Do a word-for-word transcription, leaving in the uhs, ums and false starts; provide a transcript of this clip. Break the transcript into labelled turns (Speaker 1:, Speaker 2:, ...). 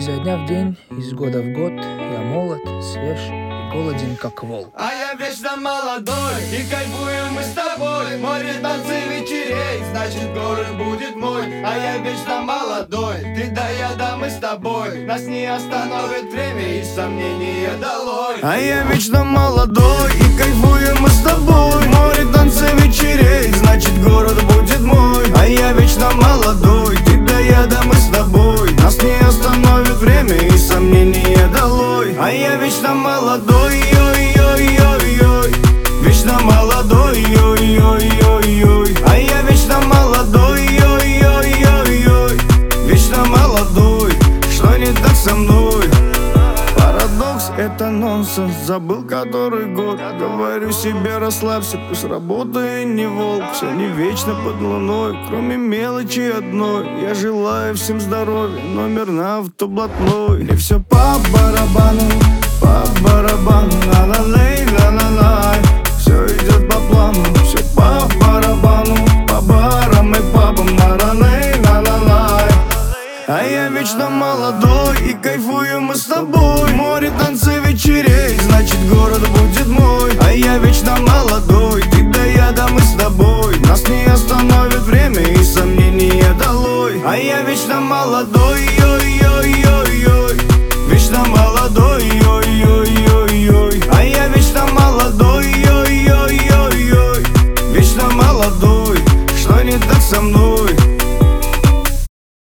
Speaker 1: Изо дня в день, из года в год я молод, свеж и голоден, как волк.
Speaker 2: А я вечно молодой, и кайфуем мы с тобой. Море, танцы, вечерей, значит город будет мой. А я вечно молодой, ты да я да мы с тобой. Нас не остановит время и сомнения долой.
Speaker 3: А я вечно молодой, и кайфуем мы с тобой. Море, танцы, вечерей, значит город будет мой. А я вечно молодой, ты да я да мы с тобой. Нас не остановит время и сомнения долой. А я вечно молодой, ой-ой-ой-ой-ой. Вечно молодой, ой-ой-ой-ой. А я вечно молодой, ой-ой-ой-ой. Вечно молодой, что не так со мной? Парадокс — это нонсенс, забыл который год. Говорю себе, расслабься, пусть работа и не волк. Все не вечно под луной, кроме мелочи одной. Я желаю всем здоровья, номер на автоблатной. Мне все по барабану, по барабану, ла-ла-лей, ла-ла-лай. Все идет по плану, все по барабану, по барам и пабам, ла-ла-лей, ла-ла-лай. А я вечно молодой, и кайфую мы с тобой. Море, танцы, вечерей, значит город будет мой. А я вечно молодой, ты да я да мы с тобой. Нас не остановит время и сомнения долой. А я вечно молодой,